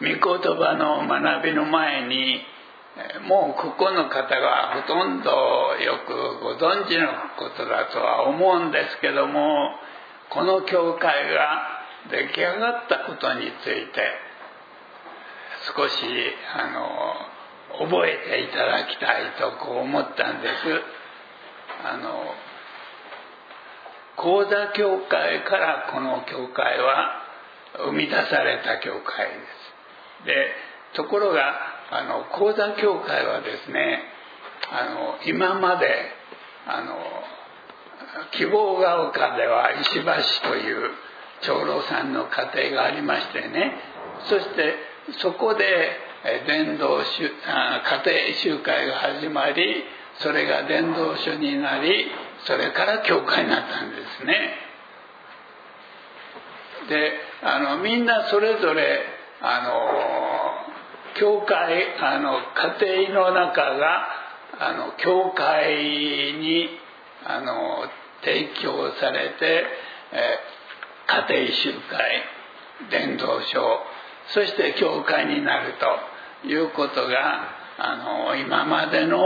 御言葉の学びの前にもうここの方がほとんどよくご存知のことだとは思うんですけども、この教会が出来上がったことについて少し覚えていただきたいとこう思ったんです。高座教会からこの教会は生み出された教会です。でところが高座教会はですね、今まで希望が丘では石橋という長老さんの家庭がありましてね、そしてそこで家庭集会が始まり、それが伝道所になり、それから教会になったんですね。でみんなそれぞれ教会家庭の中が教会に提供されて、家庭集会、伝道所、そして教会になるということが今までの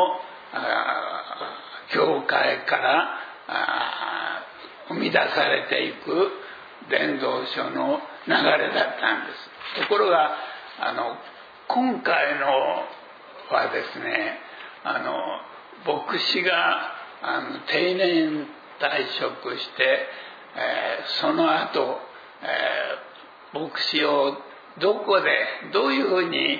教会から生み出されていく伝道所の流れだったんです。ところが今回のはですね、牧師が定年退職して、その後、牧師をどこでどういうふうに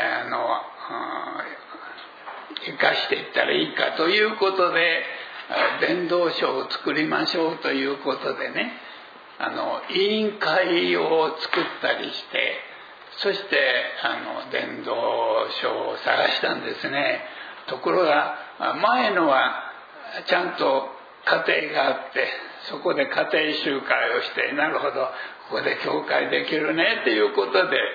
生かしていったらいいかということで、伝道所を作りましょうということでね、委員会を作ったりして、そして伝道所を探したんですね。ところが前のはちゃんと家庭があって、そこで家庭集会をして、なるほどここで教会できるねということで、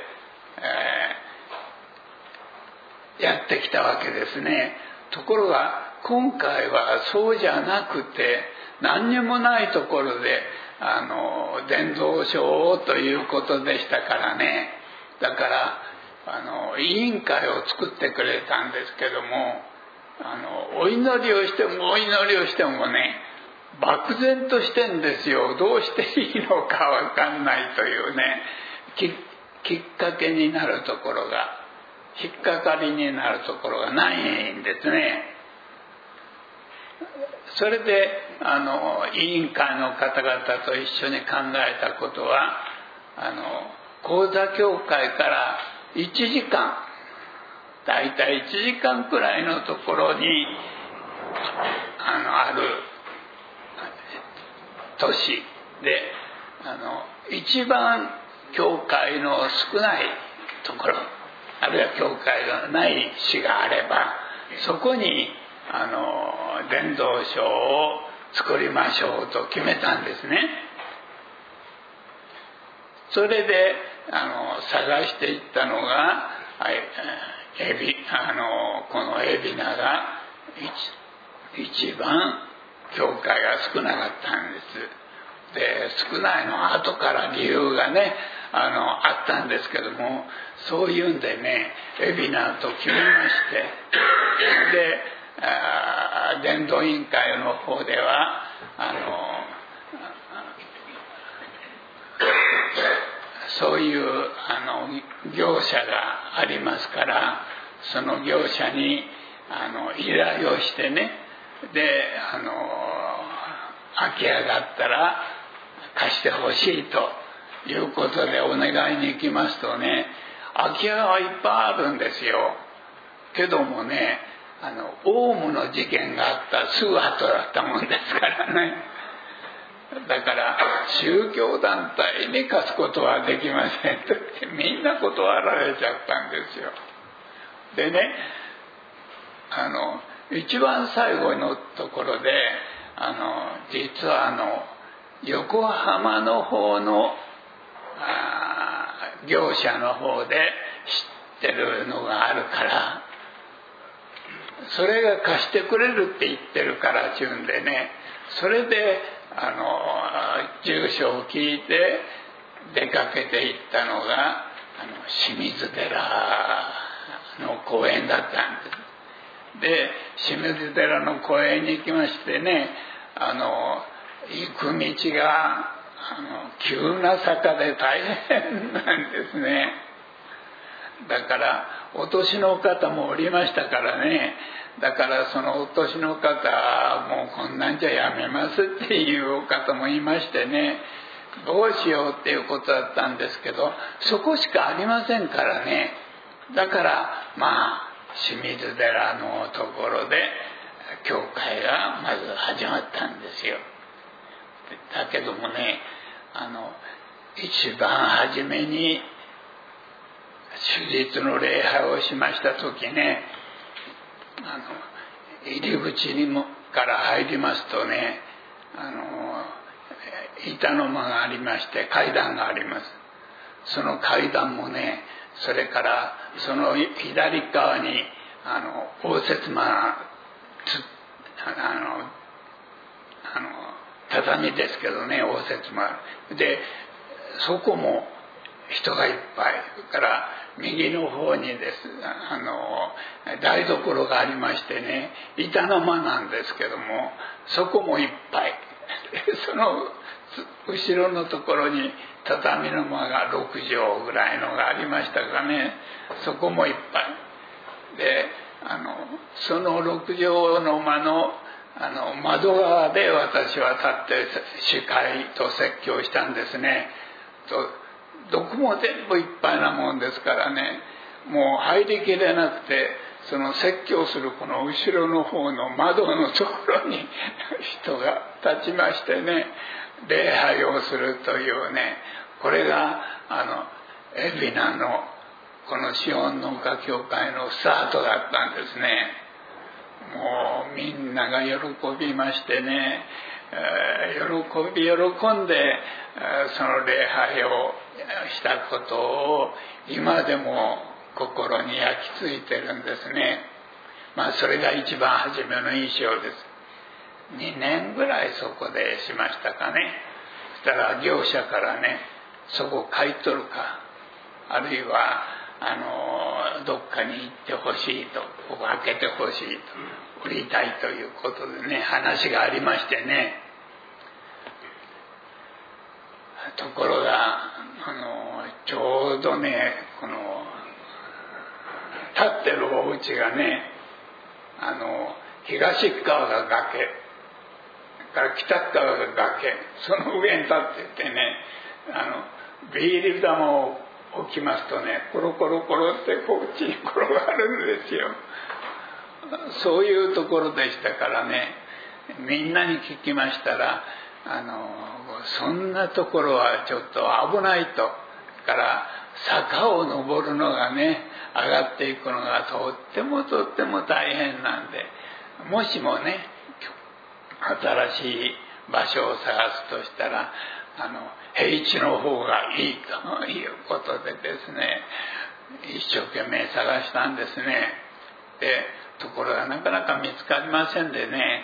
やってきたわけですね。ところが今回はそうじゃなくて、何にもないところで伝道所をということでしたからね。だから委員会を作ってくれたんですけども、お祈りをしてもね、漠然としてんですよ。どうしていいのかわかんないというね、きっかけになるところが、引っかかりになるところがないんですね。それで委員会の方々と一緒に考えたことは、高座教会から1時間、だいたい1時間くらいのところにある都市で一番教会の少ないところ、あるいは教会がない市があれば、そこに伝道所を作りましょうと決めたんですね。それで探していったのがこの海老名が一番教会が少なかったんです。で少ないのは後から理由がねあったんですけども、そういうんでね海老名と決めまして、で伝道委員会の方ではそういう業者がありますから、その業者に依頼をしてね、で空き家があったら貸してほしいということでお願いに行きますとね、空き家はいっぱいあるんですよ。けどもねオウムの事件があったすぐ後だったもんですからね。だから宗教団体に貸すことはできませんとみんな断られちゃったんですよ。でね一番最後のところで実は横浜の方の業者の方で知ってるのがあるから、それが貸してくれるって言ってるからちゅうんでね、それで住所を聞いて出かけていったのが清水寺の公園だったんです。で清水寺の公園に行きましてね、行く道が急な坂で大変なんですね。だからお年の方もおりましたからね、だからそのお年の方もうこんなんじゃやめますっていう方もいましてね、どうしようっていうことだったんですけど、そこしかありませんからね。だから清水寺のところで教会がまず始まったんですよ。だけどもね、一番初めに手術の礼拝をしました時ね、入り口から入りますとね、板の間がありまして階段があります。その階段もね、それからその左側に応接間が畳ですけどね、応接間で、そこも人がいっぱい。それから右の方にです台所がありましてね、板の間なんですけども、そこもいっぱい。その後ろのところに畳の間が6畳ぐらいのがありましたがね、そこもいっぱいで、その6畳の間の窓側で私は立って司会と説教したんですね。どこも全部いっぱいなもんですからね、もう入りきれなくて、その説教するこの後ろの方の窓のところに人が立ちましてね、礼拝をするというね、これが海老名のこのシオンの丘教会のスタートだったんですね。もうみんなが喜びましてね、喜んでその礼拝をしたことを今でも心に焼き付いてるんですね。それが一番初めの印象です。2年ぐらいそこでしましたかね。そしたら業者からね、そこ買い取るか、あるいはどっかに行ってほしいと、ここ開けてほしいと、売りたいということでね、話がありましてね。ところがちょうどね、この立ってるお家がね、東側が崖から北側が崖、その上に立っててね、ビール玉を置きますとね、コロコロコロってこっちに転がるんですよ。そういうところでしたからね、みんなに聞きましたら、そんなところはちょっと危ないと。から坂を登るのがね、上がっていくのがとっても大変なんで、もしもね、新しい場所を探すとしたら平地の方がいいということでですね、一生懸命探したんですね。でところがなかなか見つかりませんでね、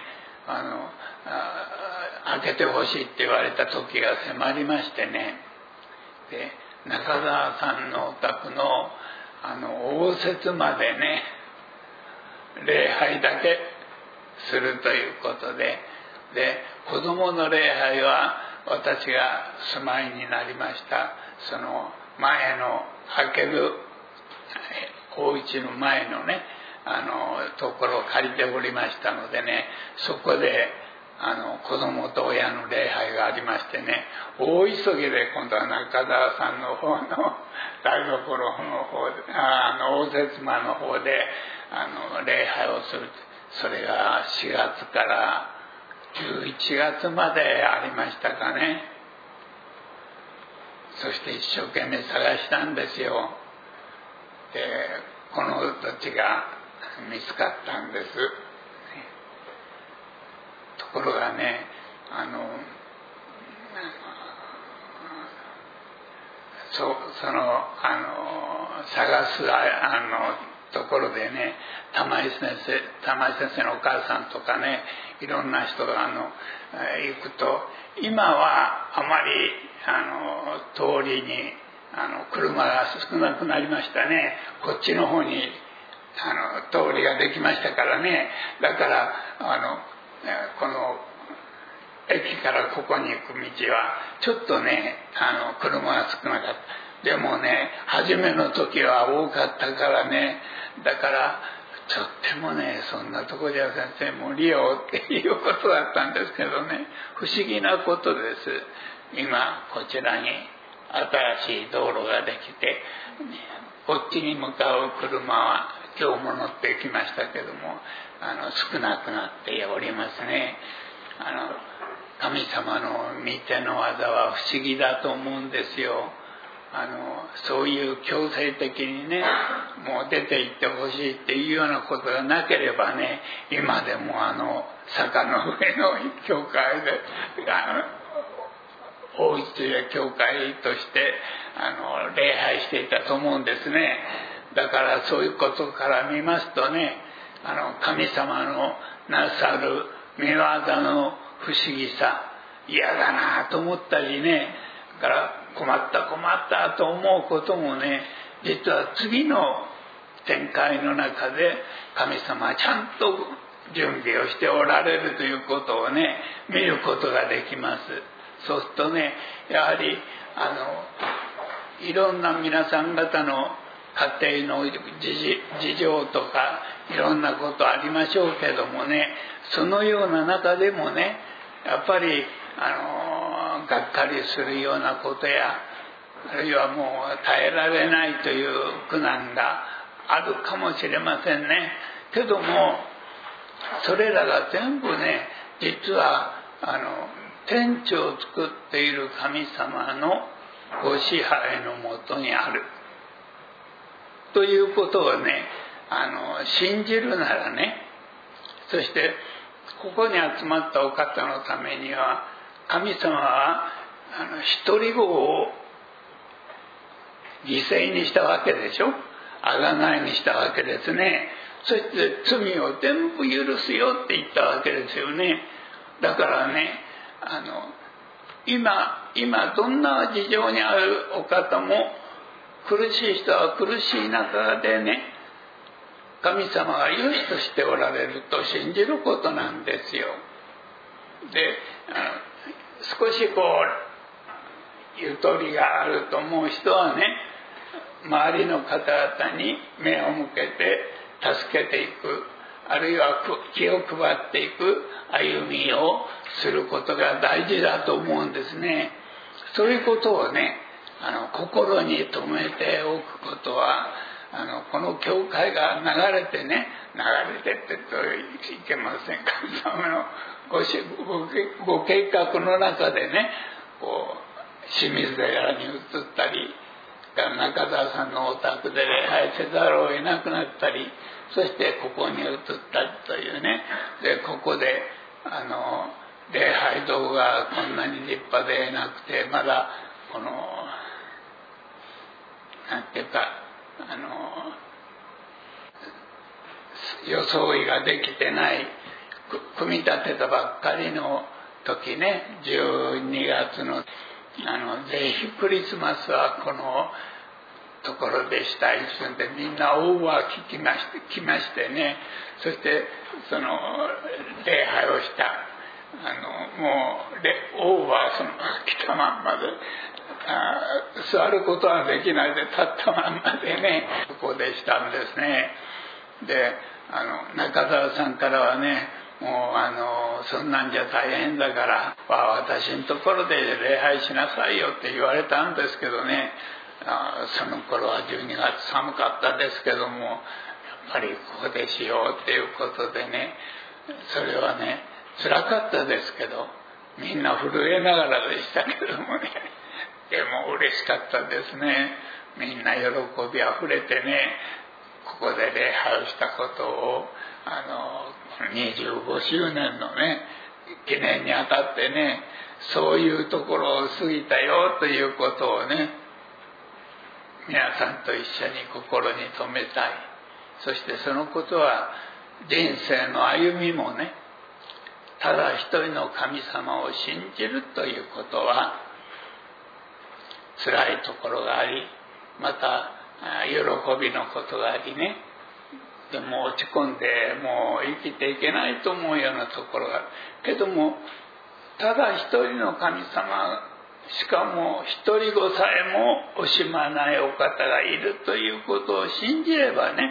開けてほしいって言われた時が迫りましてね、で中澤さんのお宅の応接までね、礼拝だけするということで、子供の礼拝は私が住まいになりましたその前の開けるお家の前のねところを借りておりましたのでね、そこで子供と親の礼拝がありましてね、大急ぎで今度は中澤さんの方の台所の方で応接間の方で礼拝をする。それが4月から11月までありましたかね。そして一生懸命探したんですよ。でこの土地が見つかったんです。ところがね、その探すところでね、玉井先生のお母さんとかね、いろんな人が行くと、今はあまり通りに車が少なくなりましたね。こっちの方に通りができましたからね。だからこの駅からここに行く道はちょっとね車が少なかった。でもね初めの時は多かったからね、だからとってもねそんなとこじゃ先生無理よっていうことだったんですけどね、不思議なことです。今こちらに新しい道路ができて、こっちに向かう車は今日も乗ってきましたけども少なくなっておりますね。神様の御手の技は不思議だと思うんですよ。そういう強制的にねもう出て行ってほしいっていうようなことがなければね、今でも坂の上の教会で大一で教会として礼拝していたと思うんですね。だからそういうことから見ますとね、神様のなさる御業の不思議さ、嫌だなと思ったりね、だから困ったと思うこともね、実は次の展開の中で神様はちゃんと準備をしておられるということをね見ることができます。そうするとね、やはりいろんな皆さん方の家庭の事情とかいろんなことありましょうけどもね、そのような中でもねやっぱりがっかりするようなことや、あるいはもう耐えられないという苦難があるかもしれませんね。けどもそれらが全部ね実は天地を作っている神様のご支配のもとにあるということをね信じるならね、そしてここに集まったお方のためには神様は一人子を犠牲にしたわけでしょ。贖いにしたわけですね。そして罪を全部許すよって言ったわけですよね。だからね今どんな事情にあるお方も苦しい人は苦しい中でね神様が良しとしておられると信じることなんですよ。で少しゆとりがあると思う人はね周りの方々に目を向けて助けていく、あるいは気を配っていく歩みをすることが大事だと思うんですね。そういうことをね心に留めておくことはこの教会が流れてっていけません。神様のご計画の中でね清水寺に移ったり中澤さんのお宅で礼拝せざるを得なくなったり、そしてここに移ったりというね、でここで礼拝堂がこんなに立派でなくてまだなんていうか装いができてない組み立てたばっかりの時ね、12月のぜひクリスマスはこのところでしたいすんでみんなオーバー来ましてね、そしてその礼拝をしたもうオーバー来たまんまで座ることはできないで立ったまんまでねここでしたんですね。で中澤さんからはねもうそんなんじゃ大変だから私のところで礼拝しなさいよって言われたんですけどね、その頃は12月寒かったですけどもやっぱりここでしようっていうことでね、それはね辛かったですけどみんな震えながらでしたけどもね、でも嬉しかったですね。みんな喜びあふれてねここで礼拝をしたことを25周年のね記念にあたってねそういうところを過ぎたよということをね皆さんと一緒に心に留めたい。そしてそのことは人生の歩みもねただ一人の神様を信じるということは辛いところがあり、また喜びのことがありね、でも落ち込んでもう生きていけないと思うようなところがあるけども、ただ一人の神様、しかも一人子さえも惜しまないお方がいるということを信じればね、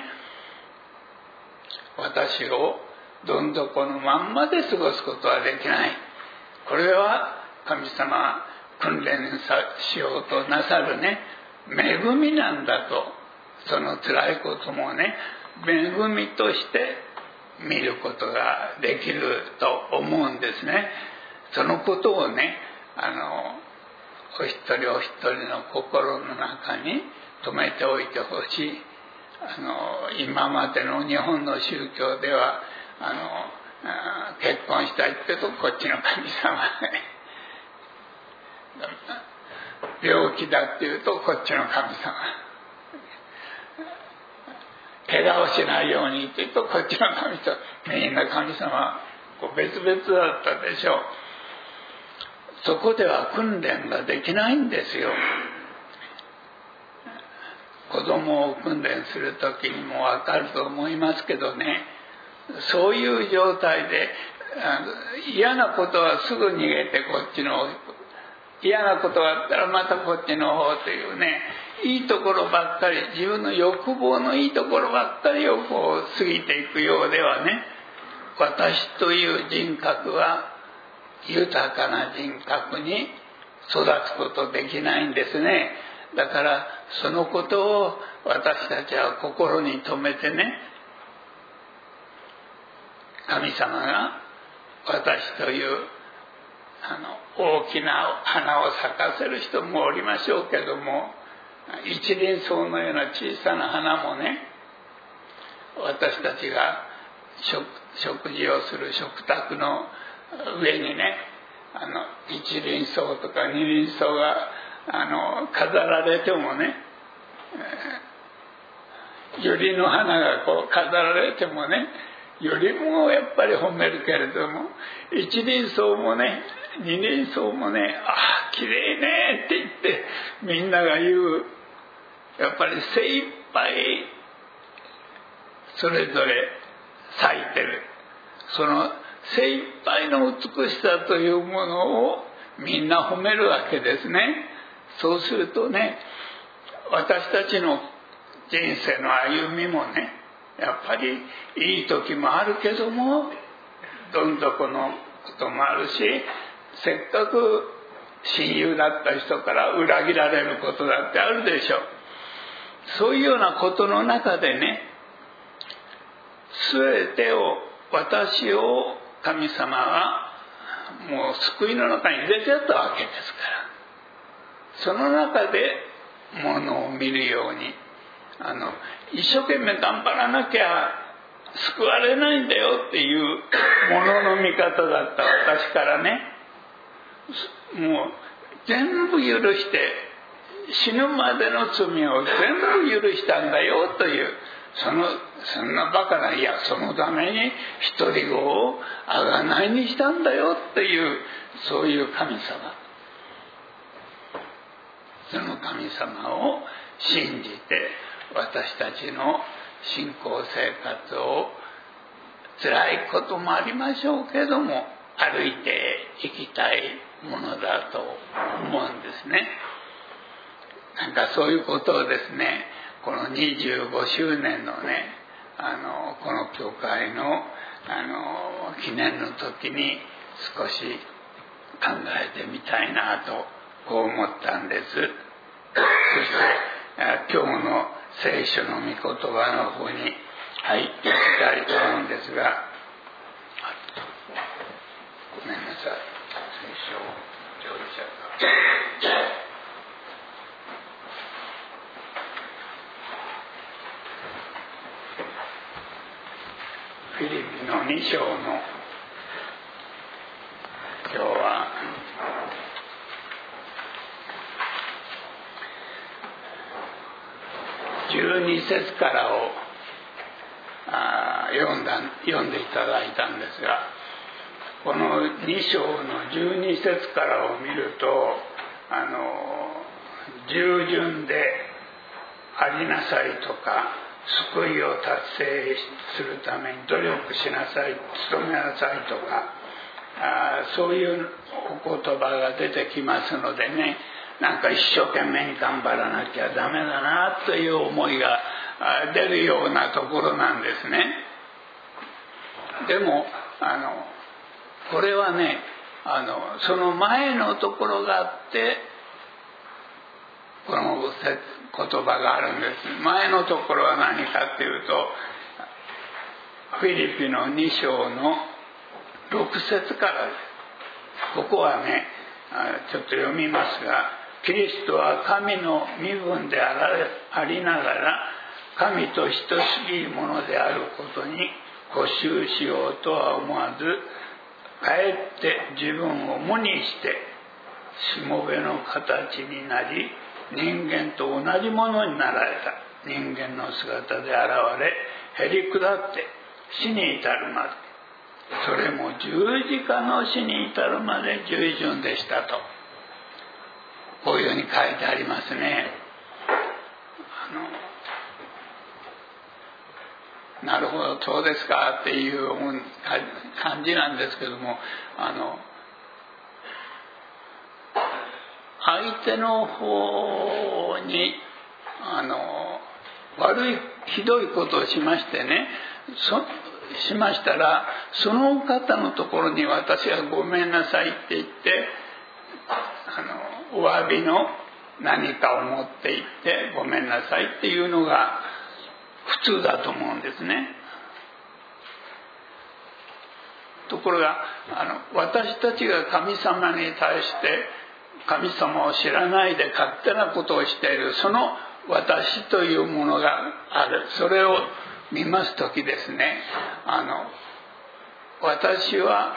私をどん底のまんまで過ごすことはできない。これは神様訓練しようとなさるね、恵みなんだと。その辛いこともね、恵みとして見ることができると思うんですね。そのことをね、お一人お一人の心の中に留めておいてほしい。今までの日本の宗教では結婚したいって言うとこっちの神様病気だって言うとこっちの神様、怪我をしないようにって言うとこっちの神様、みんな神様別々だったでしょう。そこでは訓練ができないんですよ。子供を訓練する時にも分かると思いますけどね、そういう状態で嫌なことはすぐ逃げてこっちの、嫌なことがあったらまたこっちの方というね、いいところばっかり、自分の欲望のいいところばっかりをこう過ぎていくようではね、私という人格は豊かな人格に育つことできないんですね。だからそのことを私たちは心に留めてね、神様が私という大きな花を咲かせる人もおりましょうけども、一輪草のような小さな花もね、私たちが食事をする食卓の上にね、一輪草とか二輪草が飾られてもね、百合の花がこう飾られてもね、よりもやっぱり褒めるけれども、一輪草もね二輪草もね、ああ綺麗ねって言ってみんなが言う、やっぱり精一杯それぞれ咲いてる、その精一杯の美しさというものをみんな褒めるわけですね。そうするとね、私たちの人生の歩みもね、やっぱりいい時もあるけども、どん底のこともあるし、せっかく親友だった人から裏切られることだってあるでしょう。そういうようなことの中でね、全てを、私を神様はもう救いの中に入れてやったわけですから、その中でものを見るように、一生懸命頑張らなきゃ救われないんだよっていうものの見方だった私からね、もう全部許して、死ぬまでの罪を全部許したんだよという、そんなバカな、いやそのために一人子を贖いにしたんだよっていう、そういう神様、その神様を信じて私たちの信仰生活を、辛いこともありましょうけども歩いていきたいものだと思うんですね。なんかそういうことをですね、この25周年のね、この教会の記念の時に少し考えてみたいなとこう思ったんです。そして今日の聖書の御言葉の方に入っていきたいと思うんですが、ごめんなさい、聖書を用意しちゃった。フィリピの2章の今日は12節からを読んでいただいたんですが、この2章の12節からを見ると、 従順でありなさいとか、救いを達成するために努力しなさい、努めなさいとか、そういうお言葉が出てきますのでね、なんか一生懸命に頑張らなきゃダメだなという思いが出るようなところなんですね。でもこれはね、その前のところがあってこの言葉があるんです。前のところは何かっていうと、フィリピの2章の6節からです。ここはね、ちょっと読みますが、キリストは神の身分でありながら神と等しいものであることに固執しようとは思わず、かえって自分を無にしてしもべの形になり、人間と同じものになられた。人間の姿で現れ、へり下って死に至るまで、それも十字架の死に至るまで従順でしたと、こういうふうに書いてありますね。なるほど、そうですかっていう感じなんですけども、相手の方に悪いひどいことをしましてね、しましたら、その方のところに私はごめんなさいって言って、お詫びの何かを持って行ってごめんなさいっていうのが普通だと思うんですね。ところが私たちが神様に対して神様を知らないで勝手なことをしている、その私というものがある。それを見ますときですね、私は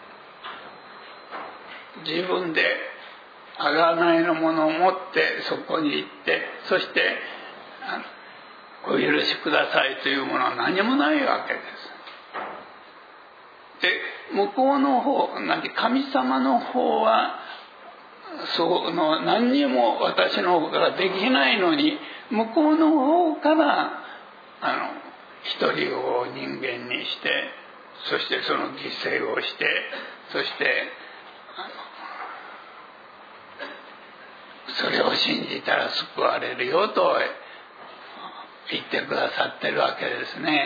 自分で贖いのものを持ってそこに行って、そしてお許しくださいというものは何もないわけです。で、向こうの方、神様の方は何にも私の方からできないのに、向こうの方から一人を人間にして、そしてその犠牲をして、そしてそれを信じたら救われるよと言ってくださってるわけですね。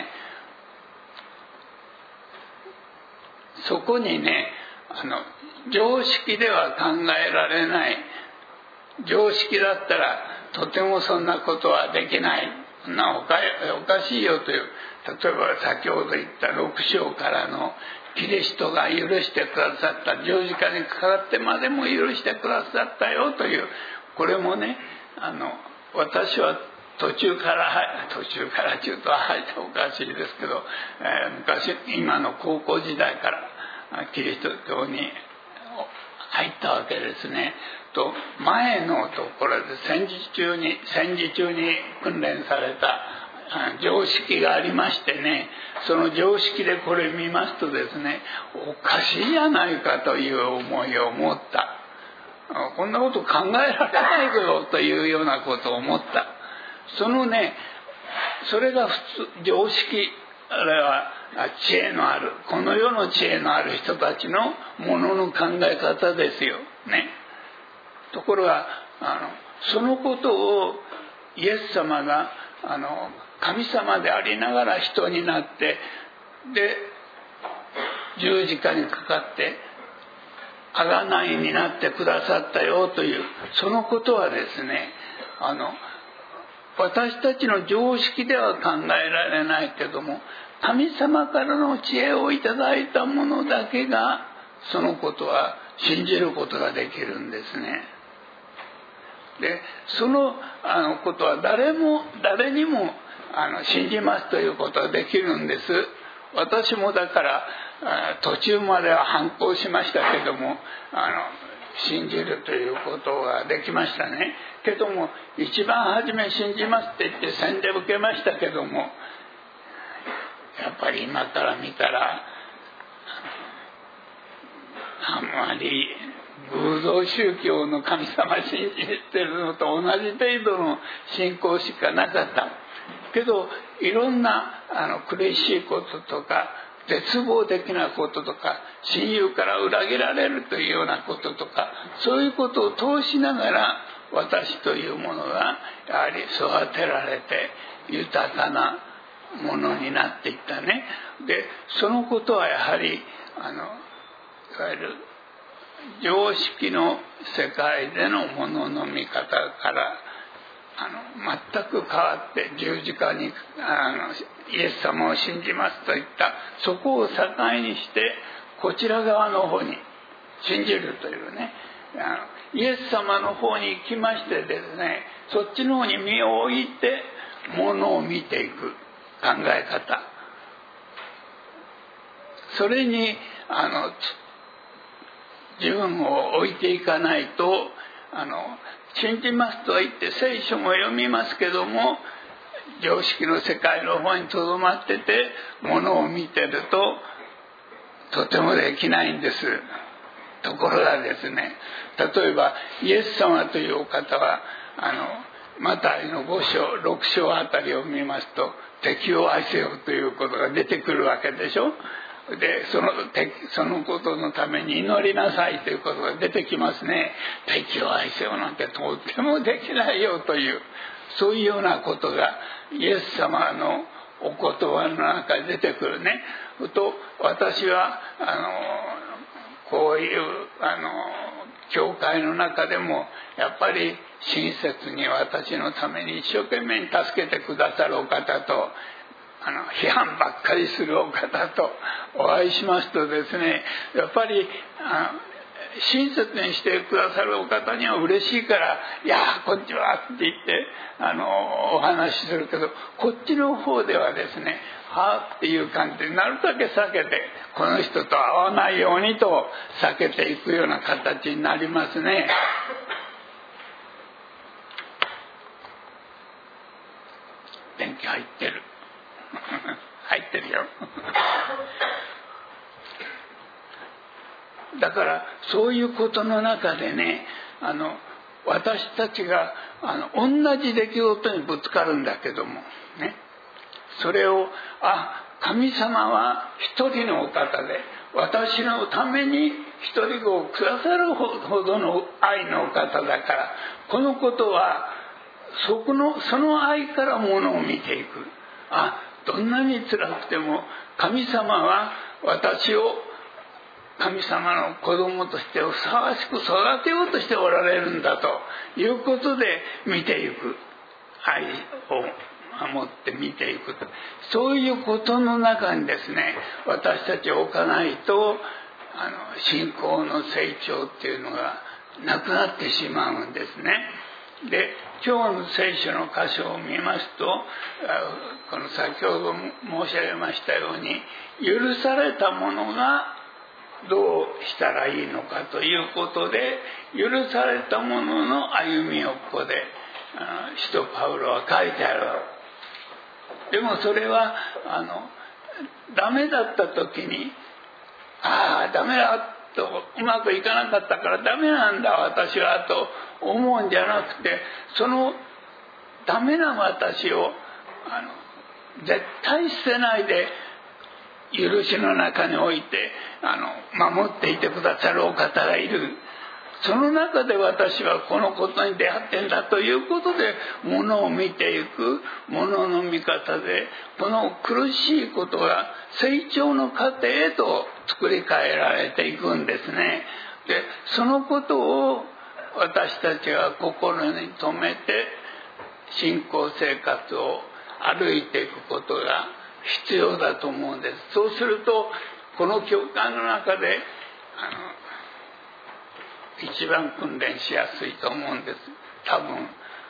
そこにね、常識では考えられない、常識だったらとてもそんなことはできない、おかしいよという、例えば先ほど言った6章からのキリストが許してくださった、十字架にかかってまでも許してくださったよという、これもね、私は途中からというとおかしいですけど、今の高校時代からキリスト教に入ったわけですね。と前のところで戦時中に訓練された常識がありましてね、その常識でこれ見ますとですね、おかしいじゃないかという思いを持った。こんなこと考えられないぞというようなことを思った。それが普通、常識、あれは知恵のある、この世の知恵のある人たちのものの考え方ですよね。ところがそのことをイエス様が神様でありながら人になって、で十字架にかかって贖いになってくださったよという、そのことはですね、私たちの常識では考えられないけども、神様からの知恵をいただいたものだけがそのことは信じることができるんですね。でそのことは誰にも信じますということはできるんです。私もだから途中までは反抗しましたけども、信じるということができましたね。けども一番初め信じますって言って洗礼を受けましたけども、やっぱり今から見たらあんまり偶像宗教の神様信じてるのと同じ程度の信仰しかなかったけど、いろんな苦しいこととか絶望的なこととか親友から裏切られるというようなこととか、そういうことを通しながら私というものがやはり育てられて豊かなものになっていったね。でそのことはやはりいわゆる常識の世界でのものの見方から全く変わって、十字架にイエス様を信じますといったそこを境にしてこちら側の方に信じるというね、イエス様の方に行きましてですね、そっちの方に身を置いてものを見ていく考え方、それに自分を置いていかないと、信じますとは言って聖書も読みますけども、常識の世界の方にとどまっててものを見てるととてもできないんです。ところがですね、例えばイエス様というお方はマタイの5章6章あたりを見ますと、敵を愛せよということが出てくるわけでしょ。でそのことのために祈りなさいということが出てきますね。敵を愛せよなんてとってもできないよという、そういうようなことがイエス様のお言葉の中に出てくるね。と私はこういう教会の中でもやっぱり親切に私のために一生懸命に助けてくださるお方と、批判ばっかりするお方とお会いしますとですね、やっぱり親切にしてくださるお方には嬉しいから「いやこんにちは」って言ってお話しするけど、こっちの方ではですね「はあ」っていう感じでなるだけ避けて、この人と会わないようにと避けていくような形になりますね。電気入ってる入ってるよだからそういうことの中でね、私たちが同じ出来事にぶつかるんだけどもね、それを神様は一人のお方で私のために一人子をくださるほどの愛のお方だから、このことはその愛からものを見ていく。どんなに辛くても神様は私を神様の子供としてふさわしく育てようとしておられるんだということで見ていく、愛を守って見ていく、そういうことの中にですね私たちを置かないと信仰の成長っていうのがなくなってしまうんですね。で今日の聖書の箇所を見ますと、この先ほど申し上げましたように、許されたものがどうしたらいいのかということで、許されたものの歩みをここで使徒パウロは書いてある。でもそれはダメだった時にダメだと、うまくいかなかったからダメなんだ私はと思うんじゃなくて、そのダメな私を絶対捨てないで許しの中に置いて守っていてくださるお方がいる。その中で私はこのことに出会ってんだということでものを見ていく、ものの見方でこの苦しいことが成長の過程へと作り変えられていくんですね。でそのことを私たちは心に留めて信仰生活を歩いていくことが必要だと思うんです。そうするとこの教会の中で一番訓練しやすいと思うんです。多分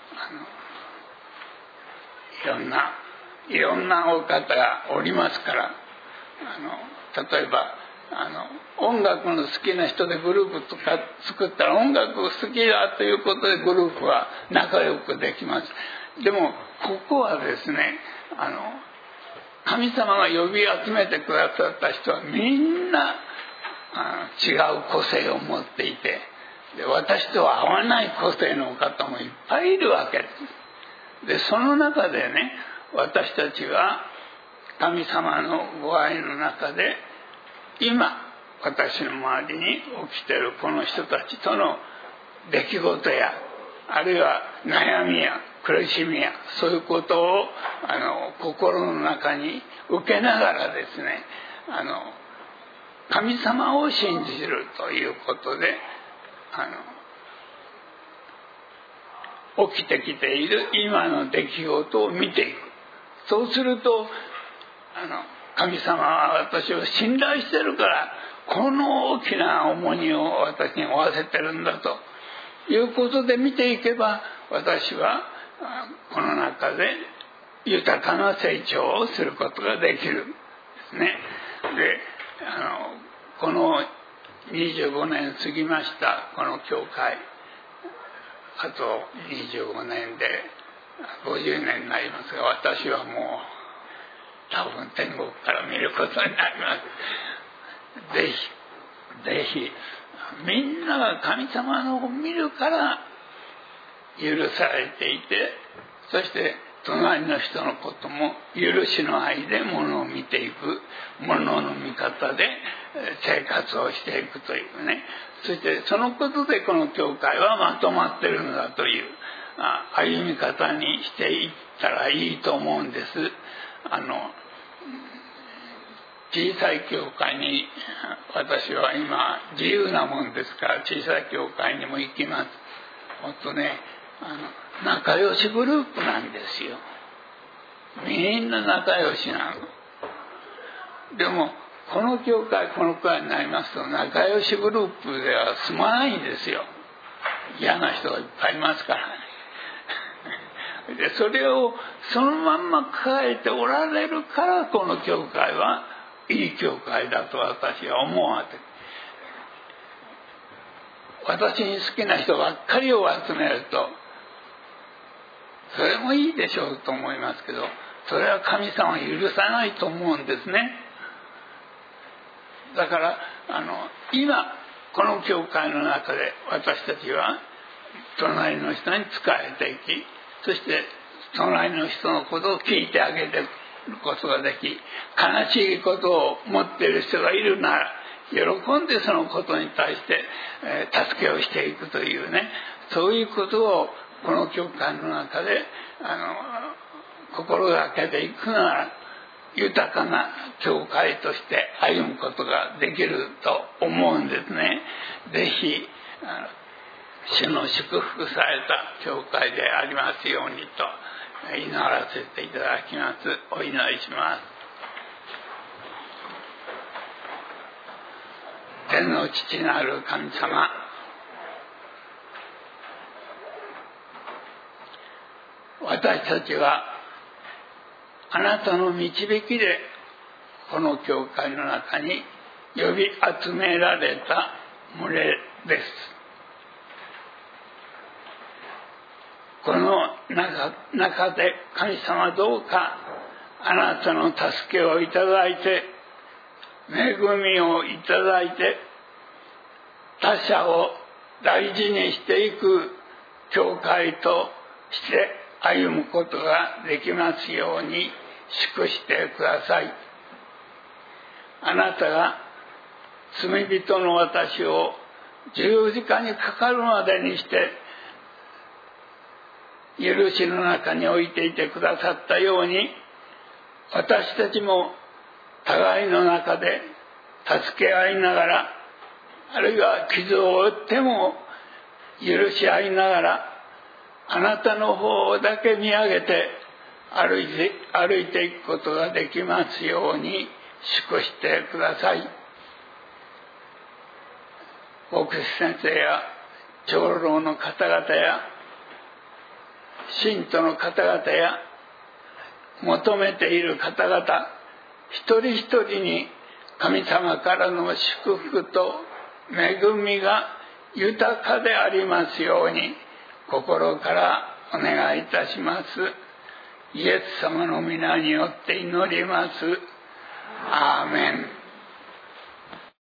いろんなお方がおりますから、例えば音楽の好きな人でグループとか作ったら音楽好きだということでグループは仲良くできます。でもここはですね神様が呼び集めてくださった人はみんな違う個性を持っていて、 で、私とは合わない個性の方もいっぱいいるわけです。で、その中でね、私たちは神様のご愛の中で今私の周りに起きているこの人たちとの出来事や、あるいは悩みや苦しみや、そういうことを心の中に受けながらですね、神様を信じるということで起きてきている今の出来事を見ていく。そうすると神様は私を信頼してるからこの大きな重荷を私に負わせてるんだということで見ていけば、私はこの中で豊かな成長をすることができるんですね。で、この25年過ぎましたこの教会、あと25年で50年になりますが、私はもう多分天国から見ることになります。ぜひみんなが神様のを見るから許されていて、そして隣の人のことも許しの愛でものを見ていく、ものの見方で生活をしていくというね、そしてそのことでこの教会はまとまってるんだという歩み方にしていったらいいと思うんです。小さい教会に私は今自由なもんですから、小さい教会にも行きます。ほんとね、仲良しグループなんですよ。みんな仲良しなの。でもこの教会このくらいになりますと仲良しグループでは済まないんですよ。嫌な人がいっぱいいますからね。でそれをそのまんま抱えておられるから、この教会はいい教会だと私は思うわけ。私に好きな人ばっかりを集めるとそれもいいでしょうと思いますけど、それは神様は許さないと思うんですね。だから今この教会の中で私たちは隣の人に仕えていき、そして隣の人のことを聞いてあげてることができ、悲しいことを持っている人がいるなら喜んでそのことに対して助けをしていくというね、そういうことをこの教会の中で心がけていくなら豊かな教会として歩むことができると思うんですね。ぜひ主の祝福された教会でありますようにと祈らせていただきます。お祈りします。天の父なる神様、私たちはあなたの導きでこの教会の中に呼び集められた群れです。この中で神様、どうかあなたの助けをいただいて、恵みをいただいて、他者を大事にしていく教会として歩むことができますように祝してください。あなたが罪人の私を十字架にかかるまでにして許しの中に置いていてくださったように、私たちも互いの中で助け合いながら、あるいは傷を負っても許し合いながら、あなたの方だけ見上げて歩いていくことができますように祝してください。牧師先生や長老の方々や信徒の方々や求めている方々一人一人に神様からの祝福と恵みが豊かでありますように心からお願いいたします。イエス様の皆によって祈ります。アーメン。